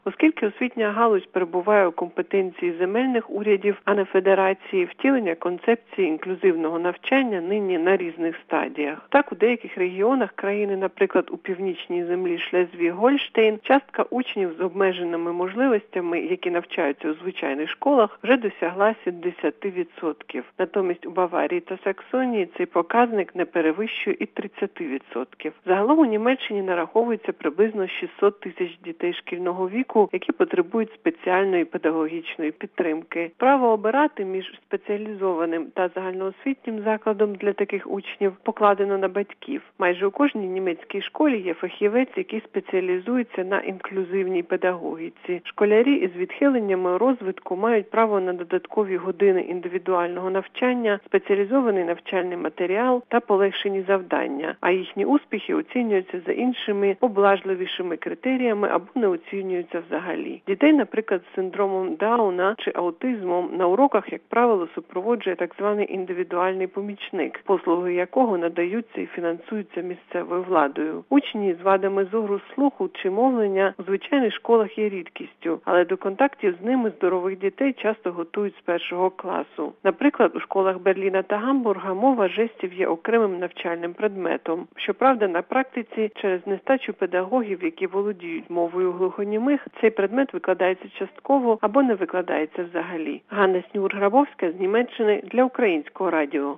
Оскільки освітня галузь перебуває у компетенції земельних урядів, а не федерації, втілення концепції інклюзивного навчання нині на різних стадіях. Так, у деяких регіонах країни, наприклад, у північній землі Шлезвіг-Гольштейн, частка учнів з обмеженими можливостями, які навчаються у звичайних школах, вже досягла 70%. Натомість у Баварії та Саксонії цей показник не перевищує і 30%. Загалом у Німеччині нараховується приблизно 600 тисяч дітей шкільного віку, які потребують спеціальної педагогічної підтримки. Право обирати між спеціалізованим та загальноосвітнім закладом для таких учнів покладено на батьків. Майже у кожній німецькій школі є фахівець, який спеціалізується на інклюзивній педагогіці. Школярі із відхиленнями розвитку мають право на додаткові години індивідуального навчання, спеціалізований навчальний матеріал та полегшені завдання, а їхні успіхи оцінюються за іншими, поблажливішими критеріями або не оцінюються взагалі. Дітей, наприклад, з синдромом Дауна чи аутизмом на уроках, як правило, супроводжує так званий індивідуальний помічник, послуги якого надаються і фінансуються місцевою владою. Учні з вадами зору, слуху чи мовлення у звичайних школах є рідкістю, але до контактів з ними здорових дітей часто готують з першого класу. Наприклад, у школах Берліна та Гамбурга мова жестів є окремим навчальним предметом. Щоправда, на практиці через нестачу педагогів, які володіють мовою глухонімих, цей предмет викладається частково або не викладається взагалі. Ганна Снюр-Грабовська з Німеччини для Українського радіо.